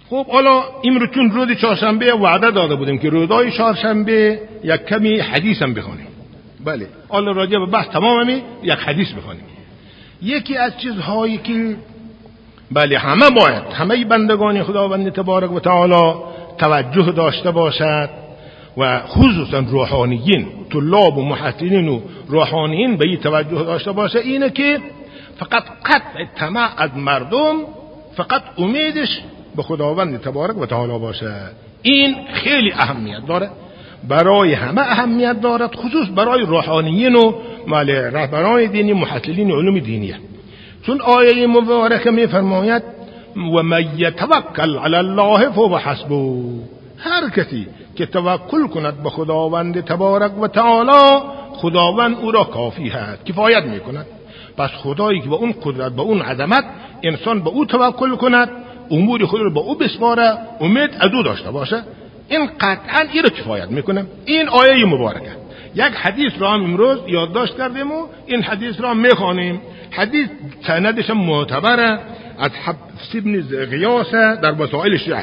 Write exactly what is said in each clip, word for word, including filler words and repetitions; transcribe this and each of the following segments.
خب حالا این رو چون روز چهارشنبه وعده داده بودیم که روزهای چهارشنبه یک کمی حدیث هم بخونیم. بله حالا راجع به بحث تمامی یک حدیث بخونیم. یکی از چیزهایی که بله همه باید همه بندگان خداوند تبارک و تعالی توجه داشته باشد و خصوصا روحانیین، طلاب و محصلین و روحانیین به این توجه داشته باشه، اینه که فقط قطع طمع از مردم، فقط امیدش به خداوند تبارک و تعالی باشه. این خیلی اهمیت داره، برای همه اهمیت دارد، خصوص برای روحانیین و رهبران دینی، محصلین علوم دینیه. چون آیه مبارکه می فرماید و من یتوکل علی الله فهو حسبه، هر کسی که توکل کند به خداوند تبارک و تعالی، خداوند او را کافی هست، کفایت میکند. پس خدایی که به اون قدرت، به اون عظمت، انسان به او توکل کند، امور خود را به او بسپاره، امید از او داشته باشه، این قطعا این را کفایت میکنه. این آیه مبارکه. یک حدیث را هم امروز یادداشت کردیم و این حدیث را میخوانیم. حدیث سندش معتبره، از حفص بن غیاث در وسائل الشیعه.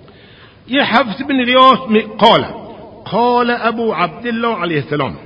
یہ حفص بن غیاث قال قال ابو عبدالله علیه السلام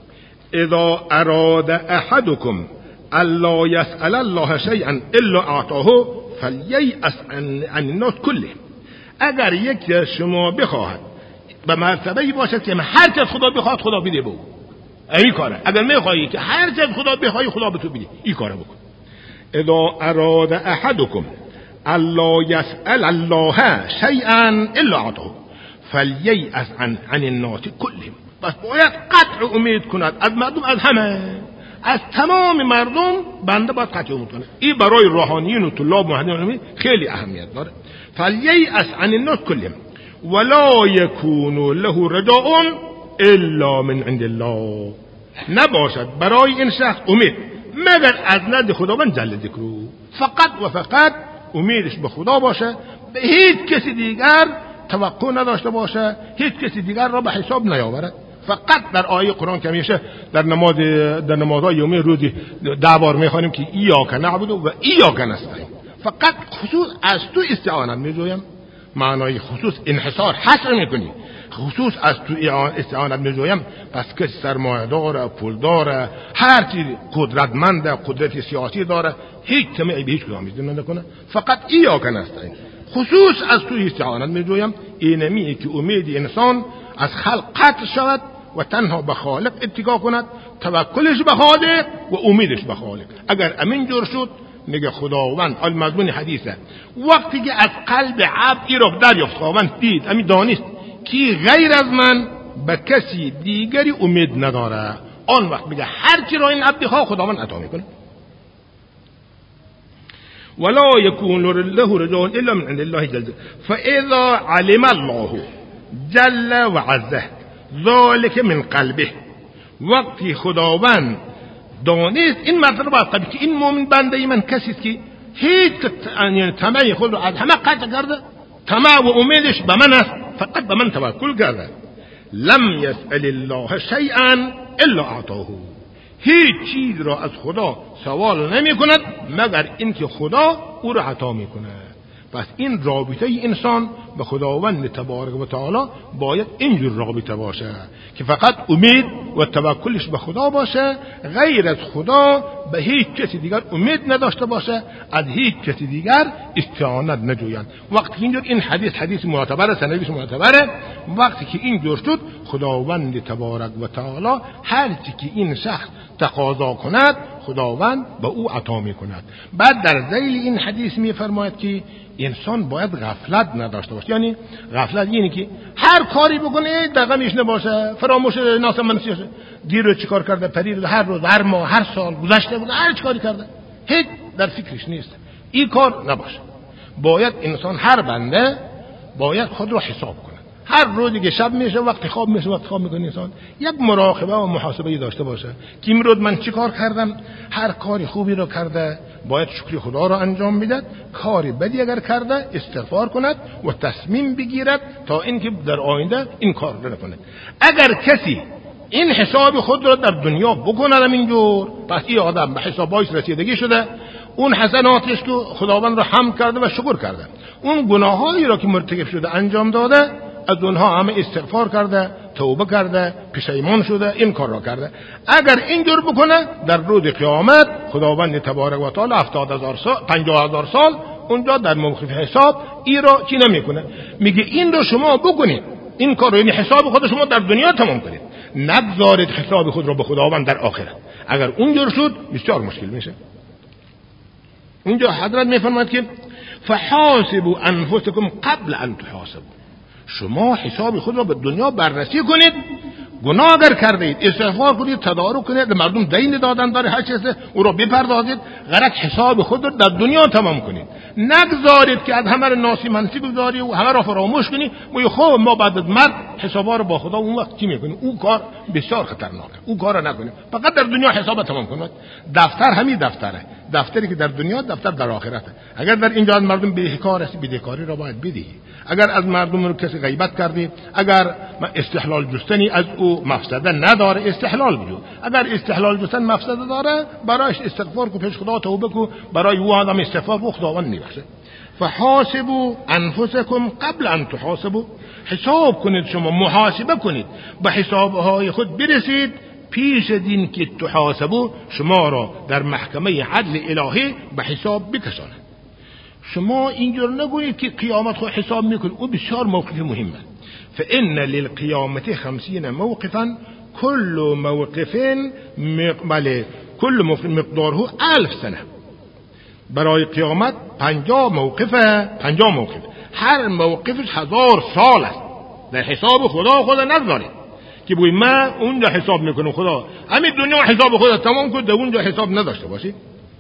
اذا اراد احدكم الا يسأل الله شيئا الا اعطاه فلييأس عن الناس كله. اگر یک شما بخواهد به مرتبه باشد که هر چیز خدا بخواد خدا بده به او، این کاره. اگر میخوایی که هر چیز خدا بخوای خدا به تو بده، این کاره بکن. اذا اراد احدكم الا يسأل الله شيئا الا اعطاه فلييأس عن عن الناس كلهم. بس باید قطع امید کند از مردم، از همه، از تمام مردم بنده باید قطع امید کنه. این برای روحانیین و طلاب محدثین خیلی اهمیت داره. فلييأس عن الناس كلهم ولا يكون له رجاء الا من عند الله. نباشد برای این شخص امید مگر از نزد خداوند جل ذکره. فقط و فقط امیدش به خدا باشه، به هیچ کسی دیگر توقع نداشته باشه، هیچ کسی دیگر را به حساب نیاورد. فقط در آیه قرآن که همیشه در نماز در نمازهای یومی روزی ده بار میخوانیم که ایاک نعبد و ایاک نستعین، فقط خصوص از تو استعانت میجویم. معنای خصوص انحصار حصر میکنی، خصوص از تو استعانت میجویم. پس کسی سرمایه داره، پول داره، هر چیز قدرتمنده، قدرت سیاسی داره، هیچ سمعی به هیچ کدام چیز نکنه، فقط ایاک نستعین، خصوص از تو استعانت میجویم. اینمیه که امید انسان از خلق قطع شود و تنها به خالق اتکا کند، توکلش به خالق و امیدش به خالق. اگر امین جور شد میگه خداوند، آل مضمون حدیثه، وقتی که از قلب عبد ای را دریافت، خداوند دید، امین دانست که غیر از من به کسی دیگری امید نداره، آن وقت میگه هر چی را این عبد ها خداوند عطا میکنه. ولا يكون له رجاء الا من عند الله جل فاذا علم الله جل وعزه ذلك من قلبه. وقتی خداوند دانست این مرتبه باید قبول که این مومن بنده من کسی است که هیچ یعنی طمع خود را از همه قطع کرده، طمع و امیدش به من است، فقط به من توکل کرده. لم يسأل الله شيئا الا اعطاه. هیچ چیز را از خدا سوال نمی کند مگر اینکه خدا او را عطا می کند. پس این رابطه انسان به خداوند تبارک و تعالی باید اینجور رابطه باشه که فقط امید و توکلش به خدا باشه، غیر از خدا به هیچ کسی دیگر امید نداشته باشه، از هیچ کسی دیگر استعانت نجوید. وقتی اینجور این حدیث حدیث معتبره، سندش معتبره، وقتی که اینجور شد خداوند تبارک و تعالی هر چی که این شخص تقاضا کند خداوند به او عطا می کند. بعد در ذیل این حدیث می فرماید که انسان باید غفلت نداشته باشه. یعنی غفلت یعنی که هر کاری بکنه دغمش نباشه، فراموش ناس منسی باشه، دیروز چی کار کرده، پرید، هر روز، هر ماه، هر سال گذشته بود، هر چی کاری کرده هیچ در فکرش نیست. این کار نباشه. باید انسان، هر بنده باید خود رو حساب کنه. هر روزی که شب میشه، وقتی خواب میشه، وقتی خواب میکنه، انسان یک مراقبه و محاسبه داشته باشه که امروز من چی کار کردم. هر کاری خوبی رو کرده باید شکر خدا رو انجام میداد، کاری بدی اگر کرده استغفار کند و تصمیم بگیرد تا اینکه در آینده این کار رو نکنه. اگر کسی این حساب خود رو در دنیا بکنه اینجور، پس این آدم به حسابایش رسیدگی شده، اون حسناتش که خداوند رو حمد کرده و شکر کرده. اون گناهایی را که مرتکب شده انجام داده، از اونها همه استغفار کرده، توبه کرده، پشیمان شده، این کار را کرده. اگر اینجور بکنه در روز قیامت خداوند تبارک و تعالی هفتاد هزار سال، پنجاه هزار سال اونجا در موقف حساب ای را چی نمیکنه. میگه این رو شما بکنید، این کار رو، یعنی حساب خود شما در دنیا تمام کنید، نگذارید حساب خود را به خداوند در آخرت. اگر اونجور شد بسیار مشکل میشه. اونجا حضرت میفرماید که فحاسبوا انفسکم قبل ان تحاسبوا، شما حساب خود را به دنیا بررسی کنید، گناه اگر کردید استغفار کنید، تدارک کنید، مردم دین دادن داره هر چیزه او را بپردازید، غرق حساب خود را در دنیا تمام کنید. نگذارید که از همه را ناسی منسی بگذاری و همه را فراموش کنید و خب ما بعد از مرگ حسابا رو با خدا اون وقت چی میکنیم. اون کار بسیار خطرناکه، اون کار را نکنید، فقط در دنیا حساب تمام کنید. دفتر همین دفتره، دفتری که در دنیا، دفتر در آخرته. اگر در اینجا از مردم بیکار هستی، بدهکاری را باید بدهی. اگر از مردم رو کسی غیبت کردی، اگر استحلال جستنی از او مفسده نداره استحلال بجو، اگر استحلال جستن مفسده داره برایش استغفار کو، پیش خدا توبه کو، برای او آدم استغفار کو، خداوند میبخشه. فحاسبوا انفسکم قبل ان تحاسبوا، حساب کنید، شما محاسبه کنید، به حسابهای خود برسید پیش دین که تحاسبوا شما را در محکمه عدل الهی به حساب بکشاند. شما اینجور نگویید که قیامت خود حساب میکنید، او بسیار موقف مهمه. فإن للقیامت خمسین موقفا كل موقف مقبل كل موقف مقداره الف سنه. برای قیامت پنجاه موقفه، پنجاه موقف، هر موقفش هزار سال است. در حساب خدا خدا نگذارید که بوی من اونجا حساب میکنم، خدا همین دنیا حساب خدا تمام کن، در اونجا حساب نداشته باشی.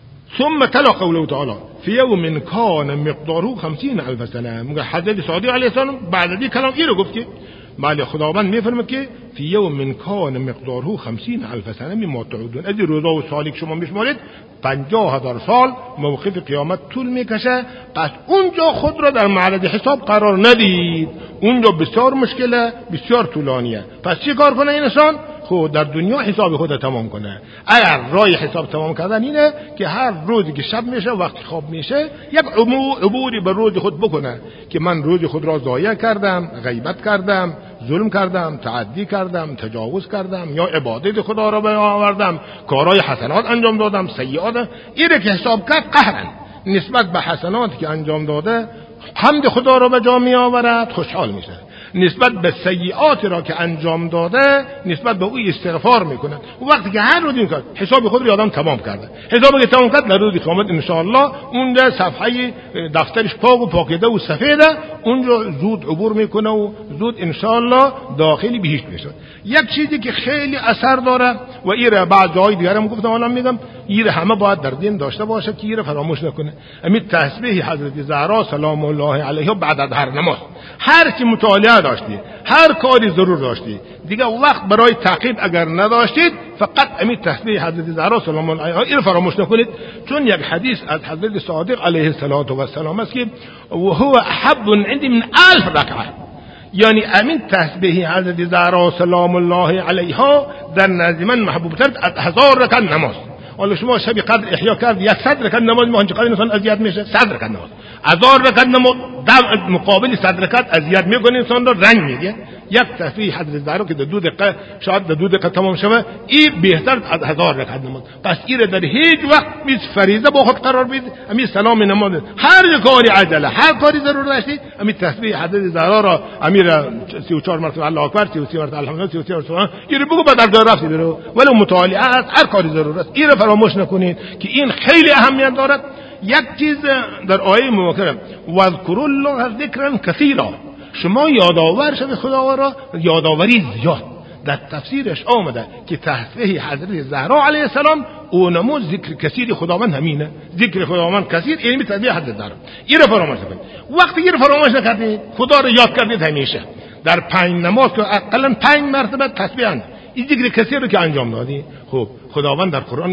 ثم تلا قوله تعالی فی یوم کان مقداره خمسین الف سنه. میگه حضرت صادق علیه السلام بعد از این کلام این رو گفت که بله خداوند میفرمه که فی یوم کان مقداره خمسین الف سنه مما تعودون، از روزا و سالی که شما میشمارید پنجاه هزار سال موقف قیامت طول میکشه. پس اونجا خود را در معرض حساب قرار ندید، اونجا بسیار مشکله، بسیار طولانیه. پس چی کار کنه این انسان؟ خود در دنیا حساب خود تمام کنه. اگر رای حساب تمام کردن اینه که هر روزی که شب میشه، وقتی خواب میشه، یک عبوری به روز خود بکنه که من روز خود را ضایع کردم، غیبت کردم، ظلم کردم، تعدی کردم، تجاوز کردم، یا عبادت خدا را بیاوردم، کارهای حسنات انجام دادم، سیئات. اینه که حساب کرد قهرن نسبت به حسناتی که انجام داده حمد خدا را به جا می آورد، خوشحال میشه. نسبت به سیئات را که انجام داده نسبت به او استغفار میکنه. و وقتی که هر روز این کار حساب خود را آدم تمام کرده، حسابی که تمام کرد در روز قیامت ان شاء الله اونجا صفحه دفترش پاک و پاکیده و سفیده، اونجا زود عبور میکنه و زود ان شاء الله داخلی بهشت میشه. یک چیزی که خیلی اثر داره و ایره بعد جای دیگه هم گفتم، الان میگم ایره همه باید در دین داشته باشه که ایره فراموش نکنه. امید تسبیح حضرت زهرا سلام الله علیها بعد از هر نماز، هر چی مطالعه داشتی، هر کاری ضرور داشتی، دیگه وقت برای تعقیب اگر نداشتید فقط امید تسبیح حضرت زهرا سلام الله علیها این فراموش نکنید. چون یک حدیث از حضرت صادق علیه السلام است که و هو احب عندي من الف رکعه، یعنی امین تسبیح حضرت زهرا سلام الله علیها در نزد من محبوب تر از هزار رکعت نماز. حالا شما شب قدر احیا کرد صد رکعت نماز، ما چقدر انسان اذیت میشه؟ صد رکعت نماز، هزار رکعت نماز در مقابل صد رکعت اذیت میکنه، انسان را رنج میده. یک تسبیح حضرت زهرا که در دو دقیقه شاید در دو دقیقه تمام شوه، این بهتر از هزار رکعت نماز. پس این در هیچ وقت بیس فریضه با خود قرار بید. همین سلام نماز، هر کاری عجله، هر کاری ضرور داشتید، همین تسبیح حضرت زهرا را امیر سی و چهار مرتبه الله اکبر، سی و سه مرتبه الحمدلله، سی و سه مرتبه این بگو بعد در رفتی برو، ولی مطالعه است، هر کاری ضرور است. این فراموش نکنید که این خیلی اهمیت دارد. یک چیز در آیه مبارکه واذکروا الله ذکرا کثیرا، شما یادآور شوید خدا را یادآوری زیاد. در تفسیرش آمده که تسبیح حضرت زهرا علیه السلام او نمود ذکر کثیر خداوند همینه، ذکر خداوند کثیر یعنی تسبیح حضرت زهرا. این رو فراموش نکنید. وقتی این رو فراموش نکردید خدا رو یاد کردید همیشه در پنج نماز که اقلا پنج مرتبه تسبیح اند، این ذکر کثیر رو که انجام دادی، خب خداوند در قرآن میگه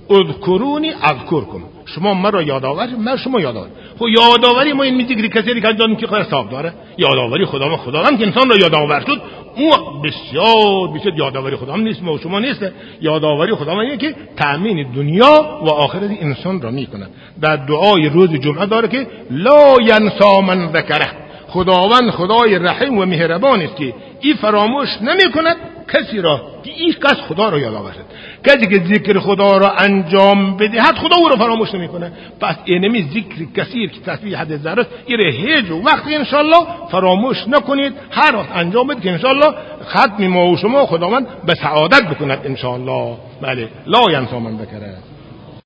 اذکرونی اذکرکم، شما مرا یادآور من شما یادآور. خب یادآوری ما این میگی کسی که انجام که خیر حساب داره، یادآوری خدا ما خداوند که انسان را یادآور شد، اون بسیار بسیار یادآوری خدا هم نیست، ما شما نیست. یادآوری خدا ما اینه که تأمین دنیا و آخرت انسان را میکنه. در دعای روز جمعه داره که لا ینسا من ذکره، خداوند خدای رحیم و مهربان است که این فراموش نمی کند کسی را که این کس خدا را یاد آورد. کسی که ذکر خدا را انجام بدهد خدا او را فراموش نمی کنه. پس اینمی ذکر کثیر که تسبیح حد ذره است، این هیچ وقت انشالله فراموش نکنید، هر وقت انجام بدید که انشالله ختم ما و شما خداوند به سعادت بکند انشالله. بله لا ینسا من ذکره.